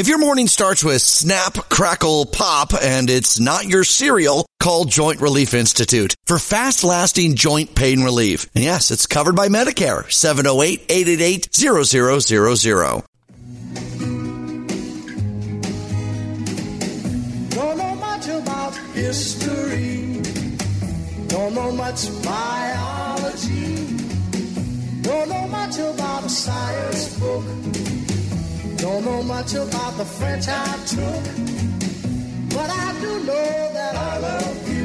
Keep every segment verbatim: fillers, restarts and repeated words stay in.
If your morning starts with snap, crackle, pop, and it's not your cereal, call Joint Relief Institute for fast-lasting joint pain relief. And yes, it's covered by Medicare. seven oh eight, eight eight eight, zero zero zero zero. Don't know much about history. Don't know much biology. Don't know much about a science book. Don't know much about the French I took, but I do know that I love you,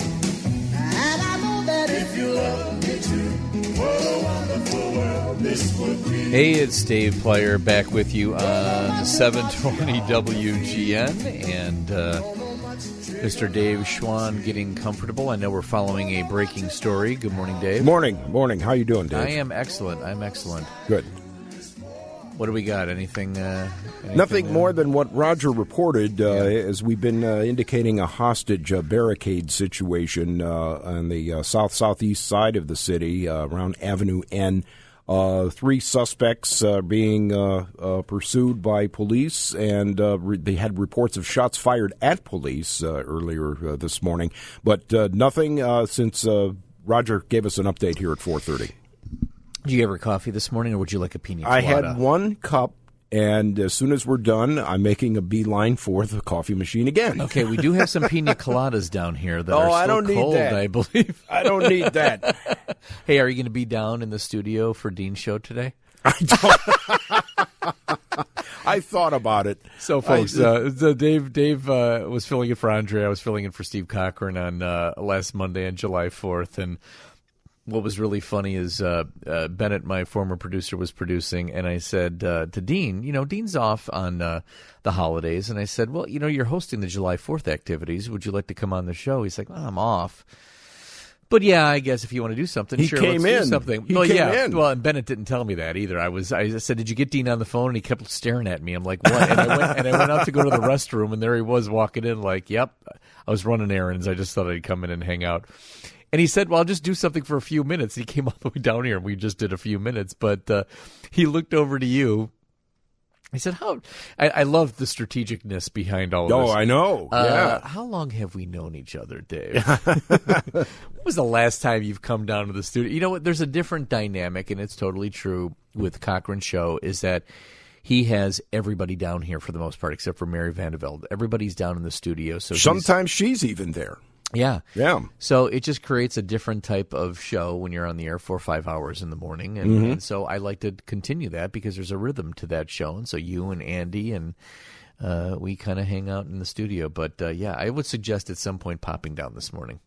and I know that if you love me too, what a wonderful world this would be. Hey, it's Dave Plyer back with you on seven twenty W G N, and uh, Mister Dave Schwann getting comfortable. I know we're following a breaking story. Good morning, Dave. Morning, morning. How you doing, Dave? I am excellent. I'm excellent. Good. What do we got? Anything? Uh, anything Nothing uh, more than what Roger reported, uh, Yeah. as we've been uh, indicating a hostage uh, barricade situation uh, on the uh, south-southeast side of the city uh, around Avenue N. Uh, three suspects uh, being uh, uh, pursued by police, and uh, re- they had reports of shots fired at police uh, earlier uh, this morning, but uh, nothing uh, since uh, Roger gave us an update here at four thirty. Did you ever coffee this morning, or would you like a pina colada? I had one cup, and as soon as we're done, I'm making a beeline for the coffee machine again. Okay, we do have some pina coladas down here that Oh, are still I don't need cold, that. I believe. I don't need that. Hey, are you going to be down in the studio for Dean's show today? I don't. I thought about it. So, folks, uh, so Dave Dave uh, was filling in for Andre. I was filling in for Steve Cochran on uh, last Monday on July fourth, and what was really funny is uh, uh, Bennett, my former producer, was producing, and I said uh, to Dean, you know, Dean's off on uh, the holidays, and I said, well, you know, you're hosting the July fourth activities. Would you like to come on the show? He's like, well, I'm off. But yeah, I guess if you want to do something, He sure, came let's in. do something. He well, came yeah. in. Well, and Bennett didn't tell me that either. I was, I said, "Did you get Dean on the phone?" And he kept staring at me. I'm like, "What?" And I went, and I went out to go to the restroom, and there he was walking in, like, "Yep, I was running errands. I just thought I'd come in and hang out." And he said, well, I'll just do something for a few minutes. He came all the way down here, and we just did a few minutes. But uh, he looked over to you. He said, "How?" I, I love the strategicness behind all of Oh, this. I know. Uh, yeah. How long have we known each other, Dave? When was the last time you've come down to the studio? You know what? There's a different dynamic, and it's totally true with Cochran's show, is that he has everybody down here for the most part, except for Mary Vandevelde. Everybody's down in the studio. So he's- Sometimes she's even there. yeah. Yeah. So it just creates a different type of show when you're on the air for five hours in the morning. And, Mm-hmm. and so I like to continue that because there's a rhythm to that show. And so you and Andy and uh, we kind of hang out in the studio. But, uh, yeah, I would suggest at some point popping down this morning.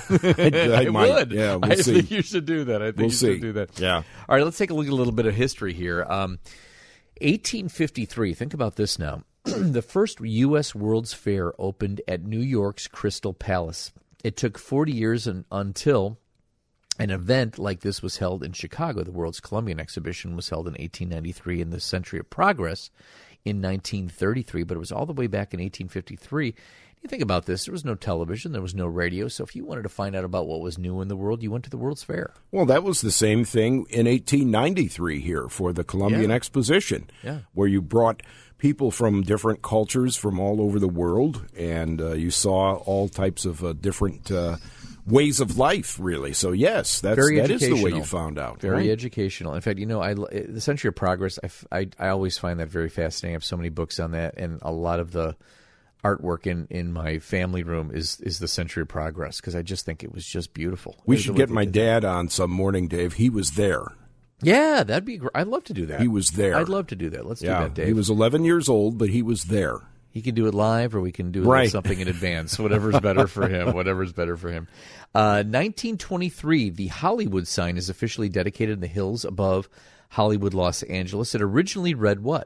I, I might. would. Yeah, we'll I see. think you should do that. I think We'll you see. should do that. Yeah. All right, let's take a look at a little bit of history here. Um, eighteen fifty-three, think about this now. The first U S World's Fair opened at New York's Crystal Palace. It took forty years un- until an event like this was held in Chicago. The World's Columbian Exhibition was held in eighteen ninety-three, and the Century of Progress in nineteen thirty-three, but it was all the way back in eighteen fifty-three. You think about this, there was no television, there was no radio, so if you wanted to find out about what was new in the world, you went to the World's Fair. Well, that was the same thing in eighteen ninety-three here for the Columbian Yeah. Exposition, Yeah. where you brought people from different cultures from all over the world, and uh, you saw all types of uh, different uh, ways of life, really. So, yes, that's, Very that is the way educational. you found out. Very right? educational. In fact, you know, I, the Century of Progress, I, f- I, I always find that very fascinating. I have so many books on that, and a lot of the artwork in, in my family room is, is the Century of Progress, because I just think it was just beautiful. We The should way get they my did that. dad on some morning, Dave. He was there. Yeah, that'd be great. I'd love to do that. He was there. I'd love to do that. Let's Yeah, do that, Dave. he was eleven years old, but he was there. He can do it live, or we can do Right. something in advance. Whatever's better for him. Whatever's better for him. Uh, nineteen twenty-three, the Hollywood sign is officially dedicated in the hills above Hollywood, Los Angeles. It originally read what?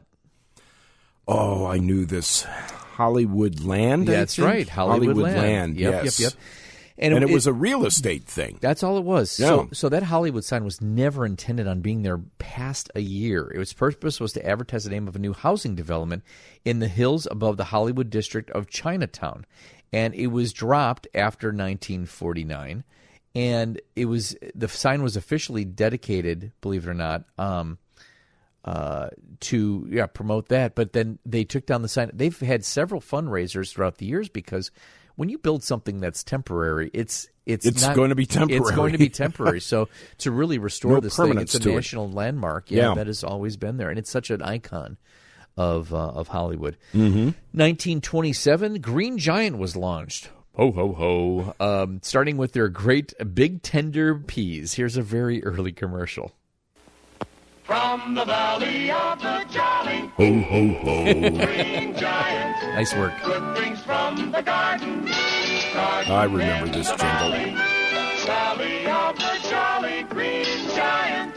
Oh, I knew this. Hollywood Land, I That's think? right, Hollywood, Land. Yep, yes. yep, yep. And it, was a real estate thing. That's all it was. So, Yeah. so that Hollywood sign was never intended on being there past a year. Its purpose was to advertise the name of a new housing development in the hills above the Hollywood district of Chinatown. And it was dropped after nineteen forty-nine. And it was the sign was officially dedicated, believe it or not, um, uh, to yeah promote that. But then they took down the sign. They've had several fundraisers throughout the years because when you build something that's temporary, it's it's it's not, going to be temporary. It's going to be temporary. So to really restore No this thing, permanence it's a to it. national landmark. Yeah, Yeah. that has always been there, and it's such an icon of uh, of Hollywood. Mm-hmm. nineteen twenty-seven, Green Giant was launched. Ho, ho, ho. Um, starting with their great big tender peas. Here's a very early commercial. From the valley of the Jolly Ho, ho, ho. Green Giant, Nice work. good things from the garden. garden I remember in this the jingle. Valley, valley of the Jolly Green Giant.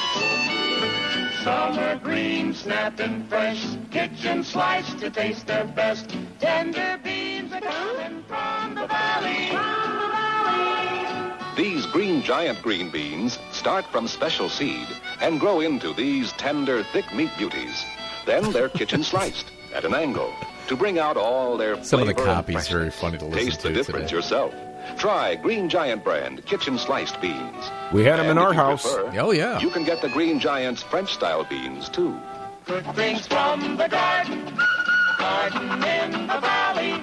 Summer green, snapped and fresh, kitchen sliced to taste their best. Tender beans are coming from the valley. From the valley. These Green Giant green beans start from special seed and grow into these tender, thick meat beauties. Then they're kitchen sliced at an angle to bring out all their Some of the flavor and copy's freshness. very funny to listen Taste to the difference today. yourself. Try Green Giant brand kitchen sliced beans. We had 'em in And our if you house. prefer, Oh, yeah. You can get the Green Giant's French style beans too. Good things from the garden, garden in the valley,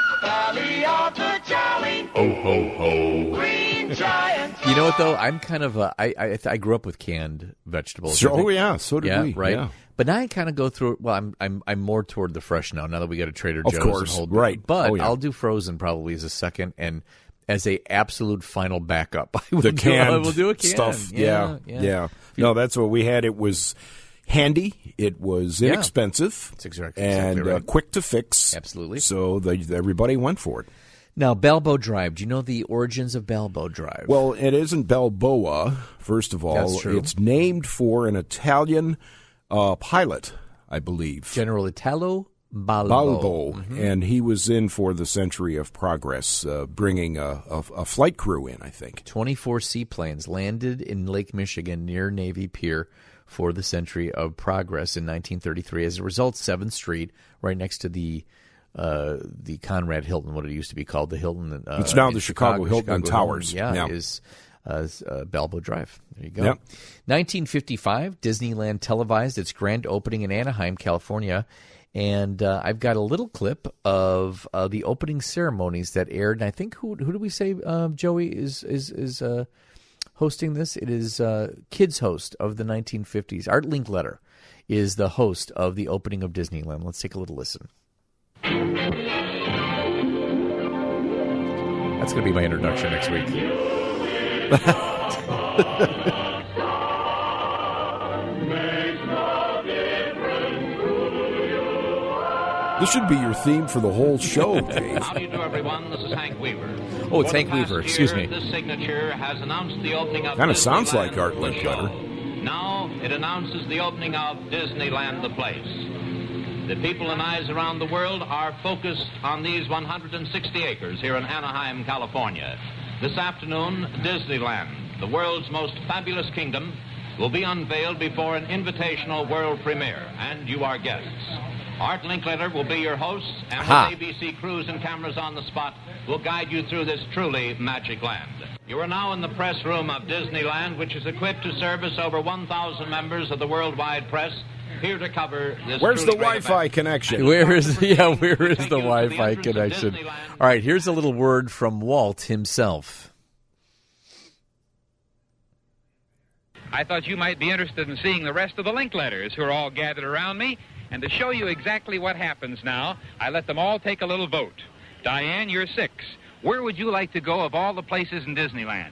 valley of the Jolly Ho, ho, ho. Green Giant. You know what, though? I'm kind of a, I, I, I grew up with canned vegetables. So, I think. oh, yeah, so did yeah, we. right. Yeah. But now I kind of go through. Well, I'm I'm I'm more toward the fresh now. Now that we got a Trader Of Joe's, course, and Whole, right. But Oh, yeah. I'll do frozen probably as a second and as a absolute final backup. I will The do, I canned will do a can. stuff. Yeah, Yeah, yeah. No, that's what we had. It was handy. It was Yeah. inexpensive. That's exactly- and exactly right. uh, quick to fix. Absolutely. So the, everybody went for it. Now, Balbo Drive. Do you know the origins of Balbo Drive? Well, it isn't Balboa, first of all. That's true. It's named for an Italian uh, pilot, I believe. General Italo Balbo. Balbo, Mm-hmm. and he was in for the Century of Progress, uh, bringing a, a, a flight crew in, I think. twenty-four seaplanes landed in Lake Michigan near Navy Pier for the Century of Progress in nineteen thirty-three. As a result, seventh Street, right next to the uh, the Conrad Hilton, what it used to be called, the Hilton. Uh, It's now in the Chicago Hilton and Chicago Towers. Hilton, yeah, Yeah. is uh, uh, Balbo Drive. There you go. Yep. nineteen fifty-five, Disneyland televised its grand opening in Anaheim, California. And uh, I've got a little clip of uh, the opening ceremonies that aired. And I think who who do we say uh, Joey is is is uh, hosting this? It is uh, Kids host of the nineteen fifties. Art Linkletter is the host of the opening of Disneyland. Let's take a little listen. That's going to be my introduction next week. This should be your theme for the whole show, Dave. How do you do, everyone? This is Hank Weaver. Oh, it's For the Hank Weaver. past Excuse year, me. This signature has announced the opening of Kinda sounds like Disneyland, Art the Linkletter. show. Now it announces the opening of Disneyland, the place. The people and eyes around the world are focused on these one hundred sixty acres here in Anaheim, California. This afternoon, Disneyland, the world's most fabulous kingdom, will be unveiled before an invitational world premiere, and you are guests. Art Linkletter will be your host, and Aha. with A B C crews and cameras on the spot, will guide you through this truly magic land. You are now in the press room of Disneyland, which is equipped to service over one thousand members of the worldwide press, here to cover this Where's the truly great Wi-Fi event. connection? Where is yeah? Where is Thank the you for the Wi-Fi entrance of connection? Disneyland. All right, here's a little word from Walt himself. I thought you might be interested in seeing the rest of the Linkletters who are all gathered around me. And to show you exactly what happens now, I let them all take a little vote. Diane, you're six. Where would you like to go of all the places in Disneyland?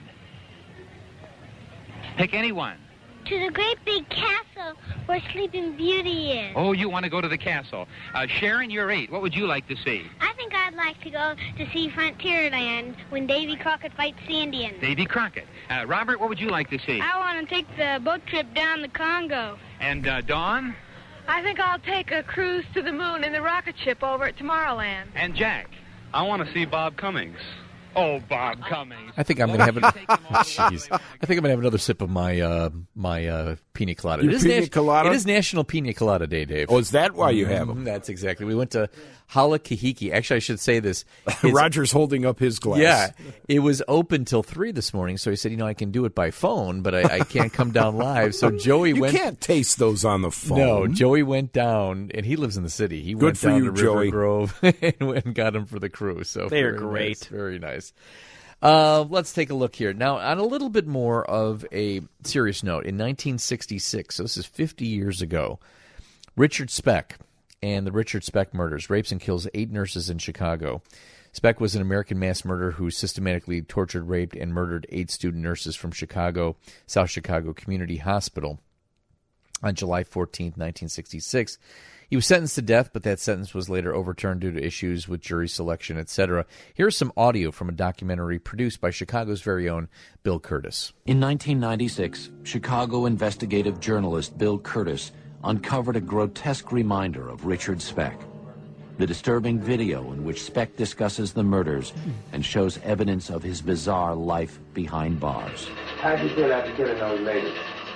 Pick any one. To the great big castle where Sleeping Beauty is. Oh, you want to go to the castle. Uh, Sharon, you're eight. What would you like to see? I think I'd like to go to see Frontierland when Davy Crockett fights the Indians. Davy Crockett. Uh, Robert, what would you like to see? I want to take the boat trip down the Congo. And uh, Dawn? I think I'll take a cruise to the moon in the rocket ship over at Tomorrowland. And Jack? I want to see Bob Cummings. Oh, Bob Cummings. I think I'm going to have an, jeez. I think I'm going to have another sip of my uh, my uh, pina colada. Your it is pina nas- colada? It is National Pina Colada Day, Dave. Oh, is that why you have them? Mm, that's exactly. We went to Hala Kahiki. Actually, I should say this. It's- Roger's holding up his glass. Yeah, it was open till three this morning, so he said, you know, I can do it by phone, but I, I can't come down live. So Joey you went. You can't taste those on the phone. No, Joey went down, and he lives in the city. He Good went for down you, to River Joey. Grove and went and got him for the crew. So they are very great. Nice, very nice. Uh, let's take a look here. Now, on a little bit more of a serious note, in nineteen sixty-six, so this is fifty years ago, Richard Speck and the Richard Speck murders, rapes and kills eight nurses in Chicago. Speck was an American mass murderer who systematically tortured, raped, and murdered eight student nurses from Chicago, South Chicago Community Hospital on July fourteenth, nineteen sixty-six. He was sentenced to death, but that sentence was later overturned due to issues with jury selection, et cetera. Here's some audio from a documentary produced by Chicago's very own Bill Curtis. In nineteen ninety-six, Chicago investigative journalist Bill Curtis uncovered a grotesque reminder of Richard Speck. The disturbing video in which Speck discusses the murders and shows evidence of his bizarre life behind bars. How'd you feel after killing those ladies?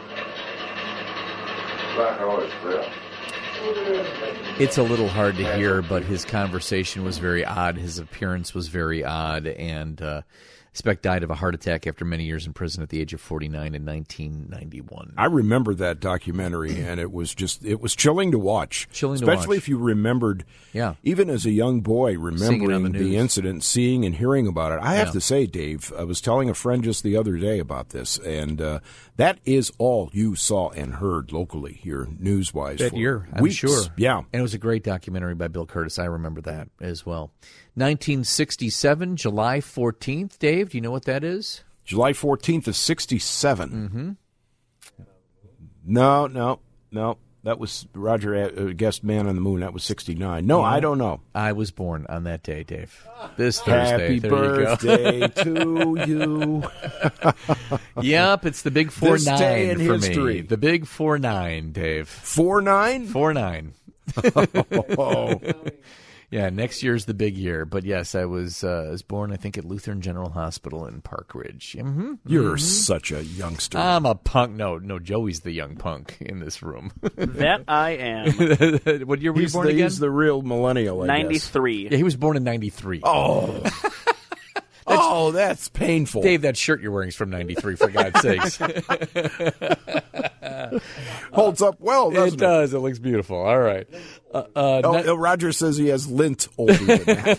Like I always felt. It's a little hard to hear, but his conversation was very odd. His appearance was very odd, and uh, Speck died of a heart attack after many years in prison at the age of forty-nine in nineteen ninety-one. I remember that documentary, and it was just, it was chilling to watch. Chilling to Especially watch. if you remembered, yeah. even as a young boy, remembering the the, news. incident, seeing and hearing about it. I have Yeah. to say, Dave, I was telling a friend just the other day about this, and uh, that is all you saw and heard locally here, news-wise. That for year, I'm weeks. sure. Yeah. And it was a great documentary by Bill Curtis. I remember that as well. nineteen sixty-seven, July fourteenth. Dave, do you know what that is? July fourteenth of sixty-seven. Mm-hmm. No, no, no. That was Roger uh, guessed Man on the Moon. That was sixty-nine. No, Yeah. I don't know. I was born on that day, Dave. This Thursday. Happy there birthday you go. to you. Yep, it's the big four This nine day in for history. me. The big four nine, Dave. Four nine? Four nine. Oh. Yeah, next year's the big year. But yes, I was uh, was born, I think, at Lutheran General Hospital in Park Ridge. Mm-hmm. You're Mm-hmm. such a youngster. I'm a punk. No, no, Joey's the young punk in this room. That I am. What year were he's you born the, again? He's the real millennial, I guess. ninety-three. Yeah, he was born in ninety-three. Oh. oh, that's painful. Dave, that shirt you're wearing is from ninety-three, for God's sakes. Holds up well, doesn't it? It does. It looks beautiful. All right. Uh, uh, Oh, not- uh, Roger says he has lint older than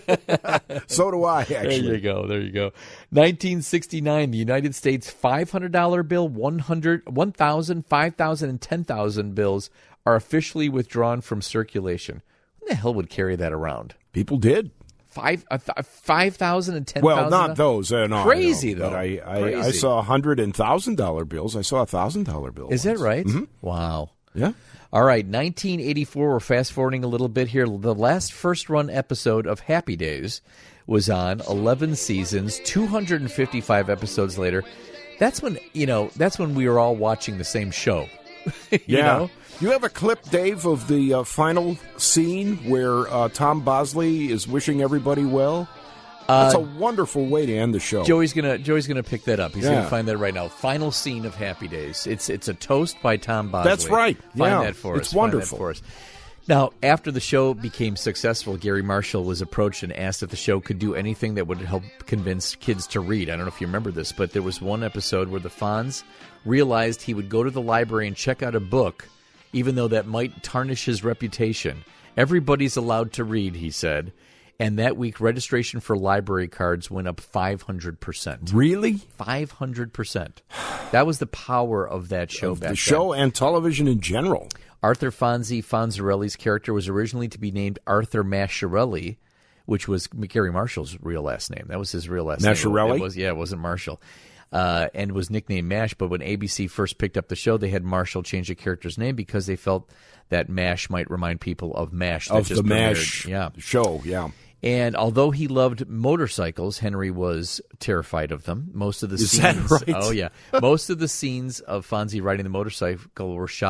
that. So do I, actually. There you go. There you go. nineteen sixty-nine, the United States five hundred dollar bill, one hundred, one thousand, five thousand, and ten thousand bills are officially withdrawn from circulation. Who the hell would carry that around? People did. Five, uh, th- five thousand and ten Well, thousand? not those. Uh, no, Crazy, I know, though. But I, I, I Crazy. saw one hundred and one thousand dollar bills. I saw a one thousand dollar bill. Is that once. right? Mhm. Wow. Yeah. All right, nineteen eighty-four, we're fast-forwarding a little bit here. The last first-run episode of Happy Days was on, eleven seasons, two hundred fifty-five episodes later. That's when, you know, that's when we were all watching the same show. you Yeah. know? You have a clip, Dave, of the uh, final scene where uh, Tom Bosley is wishing everybody well? That's Uh, a wonderful way to end the show. Joey's gonna Joey's gonna pick that up. He's Yeah. gonna find that right now. Final scene of Happy Days. It's it's a toast by Tom Bosley. That's right. Find Yeah. that for It's us. Find that wonderful. for us. Now, after the show became successful, Gary Marshall was approached and asked if the show could do anything that would help convince kids to read. I don't know if you remember this, but there was one episode where the Fonz realized he would go to the library and check out a book, even though that might tarnish his reputation. Everybody's allowed to read, he said. And that week, registration for library cards went up five hundred percent. Really? five hundred percent. That was the power of that show Of back the show and television in general. Arthur Fonzie Fonzarelli's character was originally to be named Arthur Masciarelli, which was Gary Marshall's real last name. That was his real last Masciarelli? name. It was, yeah, it wasn't Marshall. Uh, and was nicknamed MASH, but when A B C first picked up the show, they had Marshall change the character's name because they felt that MASH might remind people of MASH. That Of just the premiered. MASH yeah. show, yeah. And although he loved motorcycles, Henry was terrified of them. Most of the Is scenes, that right? oh yeah, most of the scenes of Fonzie riding the motorcycle were shot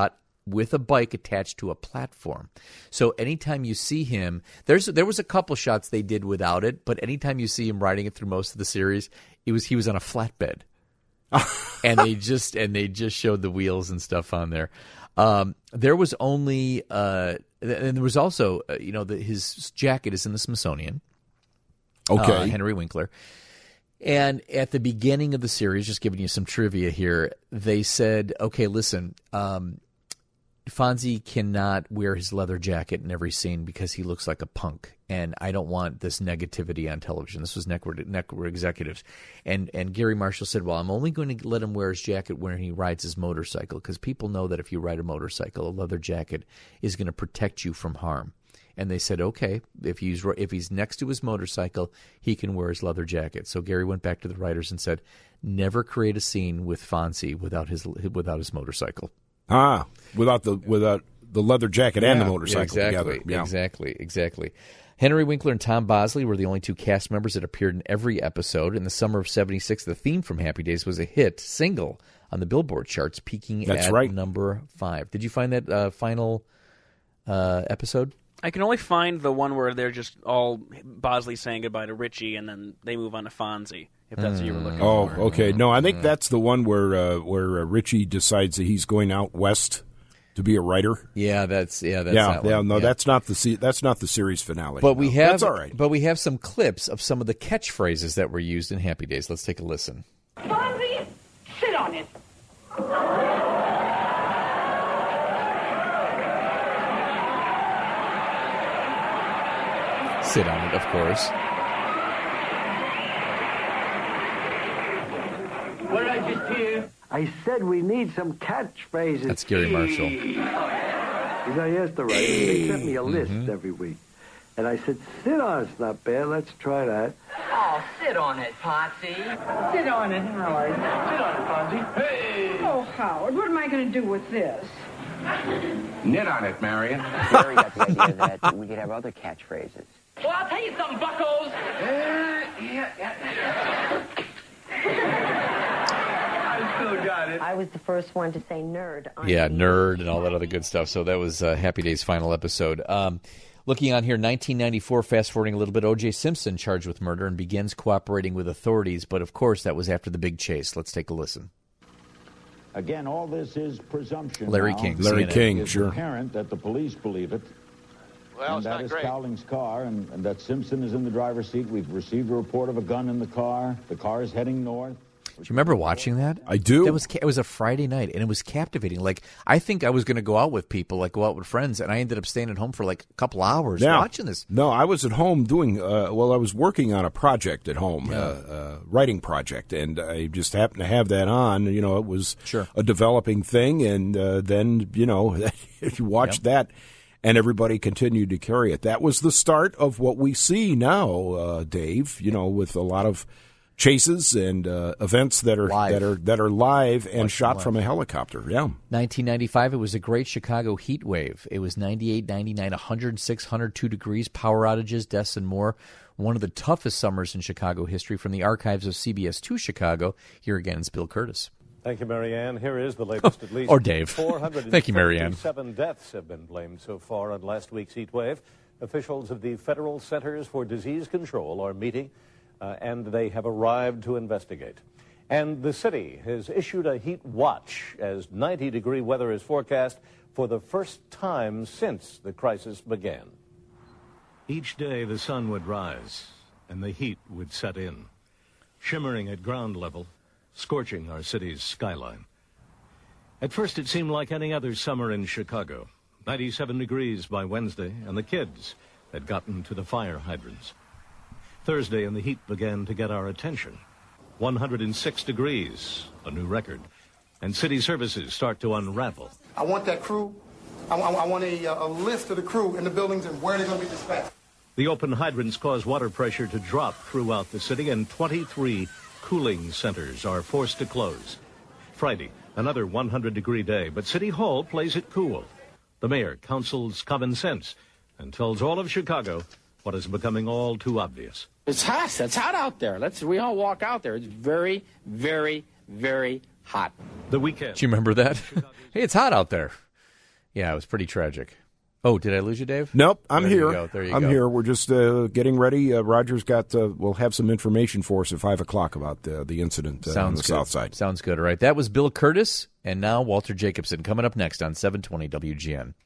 with a bike attached to a platform. So anytime you see him, there's there was a couple shots they did without it, but anytime you see him riding it through most of the series, it was he was on a flatbed. and they just and they just showed the wheels and stuff on there. Um, there was only uh, and there was also uh, you know the, his jacket is in the Smithsonian. Okay, uh, Henry Winkler. And at the beginning of the series, just giving you some trivia here, they said, "Okay, listen, um, Fonzie cannot wear his leather jacket in every scene because he looks like a punk, and I don't want this negativity on television." This was network, network executives. And and Gary Marshall said, well, I'm only going to let him wear his jacket when he rides his motorcycle because people know that if you ride a motorcycle, a leather jacket is going to protect you from harm. And they said, okay, if he's if he's next to his motorcycle, he can wear his leather jacket. So Gary went back to the writers and said, never create a scene with Fonzie without his without his motorcycle. Ah, without the without the leather jacket yeah, and the motorcycle exactly, together. Yeah. Exactly, exactly. Henry Winkler and Tom Bosley were the only two cast members that appeared in every episode. In the summer of seventy-six, the theme from Happy Days was a hit single on the Billboard charts, peaking That's at right. number five. Did you find that uh, final uh, episode? I can only find the one where they're just all Bosley saying goodbye to Richie, and then they move on to Fonzie, if that's mm. what you were looking oh, for. Oh, okay. No, I think mm. that's the one where uh, where uh, Richie decides that he's going out west to be a writer. Yeah, that's yeah, that's yeah, that yeah. one. No, yeah. that's not the se- that's not the series finale. But we no. have that's all right. But we have some clips of some of the catchphrases that were used in Happy Days. Let's take a listen. Fonzie, sit on it. Sit on it, of course. What did I just hear? I said we need some catchphrases. That's Gary Marshall. Because I asked the writers, they sent me a list mm-hmm. every week. And I said, sit on it's not bad, let's try that. Oh, sit on it, Potsy. Sit on it, Howard. Sit on it, Fonzie. Hey! Oh, Howard, what am I going to do with this? Knit on it, Marion. Gary got the idea that we could have other catchphrases. Well, I'll tell you something, buckos. Uh, yeah, yeah. I still got it. I was the first one to say nerd. On yeah, T V. nerd and all that other good stuff. So that was uh, Happy Days' final episode. Um, looking on here, nineteen ninety-four, fast forwarding a little bit, O J Simpson charged with murder and begins cooperating with authorities. But, of course, that was after the big chase. Let's take a listen. Again, all this is presumption. Larry now. King. Larry C N N. King, It's sure. apparent that the police believe it. Well, and it's that not is great. Cowling's car, and, and that Simpson is in the driver's seat. We've received a report of a gun in the car. The car is heading north. Do you remember watching that? I do. That was, it was a Friday night, and it was captivating. Like, I think I was going to go out with people, like go out with friends, and I ended up staying at home for like a couple hours now, watching this. No, I was at home doing, uh, well, I was working on a project at home, Yeah. uh, uh, writing project, and I just happened to have that on. You know, it was Sure. a developing thing, and uh, then, you know, you watched that, and everybody continued to carry it. That was the start of what we see now, uh, Dave, you know, with a lot of chases and uh, events that are Live. that are that are live and Watch shot live. from a helicopter. Yeah. nineteen ninety-five, it was a great Chicago heat wave. It was ninety-eight, ninety-nine, one hundred six, one hundred two degrees, power outages, deaths, and more. One of the toughest summers in Chicago history. From the archives of C B S two Chicago, here again is Bill Curtis. Thank you, Marianne. Here is the latest, at least. Or Dave. four hundred Thank you, Marianne. Seven deaths have been blamed so far on last week's heat wave. Officials of the Federal Centers for Disease Control are meeting, uh, and they have arrived to investigate. And the city has issued a heat watch as ninety-degree weather is forecast for the first time since the crisis began. Each day the sun would rise and the heat would set in, shimmering at ground level, scorching our city's skyline. At first it seemed like any other summer in Chicago. ninety-seven degrees by Wednesday, and the kids had gotten to the fire hydrants. Thursday, and the heat began to get our attention. one hundred six degrees, a new record. And city services start to unravel. I want that crew. I, I, I want a, a list of the crew in the buildings and where they're going to be dispatched. The open hydrants cause water pressure to drop throughout the city, and twenty-three cooling centers are forced to close. Friday, another one hundred degree day, but City Hall plays it cool. The mayor counsels common sense and tells all of Chicago what is becoming all too obvious. It's hot. It's hot out there. Let's we all walk out there. It's very, very, very hot. The weekend. Do you remember that? Hey, it's hot out there. Yeah, it was pretty tragic. Oh, did I lose you, Dave? Nope, I'm there here. You go. There you I'm go. here. We're just uh, getting ready. Uh, Roger's got. Uh, we'll have some information for us at five o'clock about the the incident uh, Sounds on the good. south side. Sounds good. All right, that was Bill Curtis, and now Walter Jacobson coming up next on seven twenty W G N.